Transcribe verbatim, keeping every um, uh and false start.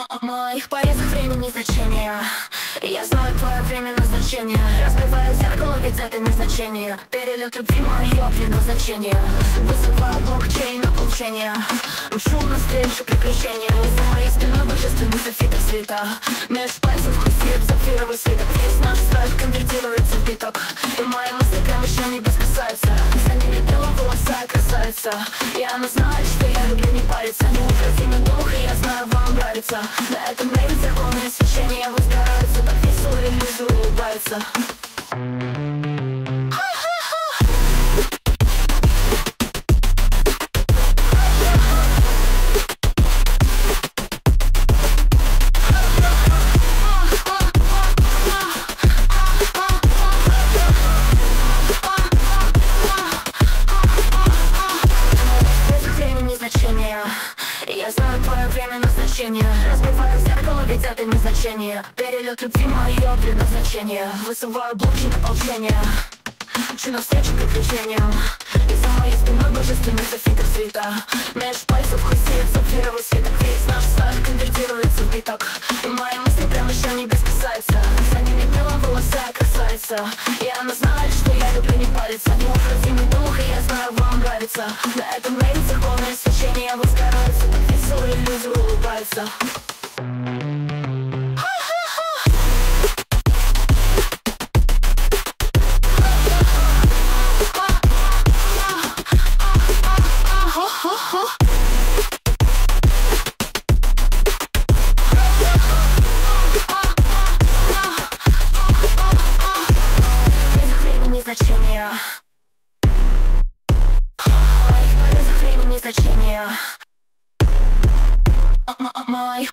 В моих порезах времени значения. Я знаю твое время назначения. Разбиваю зеркало, ведь это назначение. Перелет любви мое предназначение. Высокая блокчейн на получение. Мчу навстречу приключения. За моей спиной божественный софит цвета. Меж пальцев хрустит зафировый свиток. Весь наш страх конвертируется в биток. И мои мысли прямо еще не касаются. За ними белым волоса красавица. И она знает, что я люблю не париться. Неукротимый дух, и я знаю, вам нравится. На этом рейде законное свечение возгораются. Так весело и иллюзию улыбается. Я знаю твое время назначения. Разбиваю зеркало, ведь это не значение. Перелет любви мое предназначение. Высываю блоки на получение. Мчу навстречу приключениям. И за моей спиной божественный софиток цвета. Меж пальцев хрустит сапфировый свиток. Весь наш страх конвертируется в биток. И мои мысли прямо еще не касаются. За ними белым волоса красавица. И она знает, что я люблю не париться. Неукротимый дух, и я знаю, вам нравится. На этом рейде законное свечение возгорается. Так весело и иллюзию улыбается. Значения. Моих порезах времени значения. Моих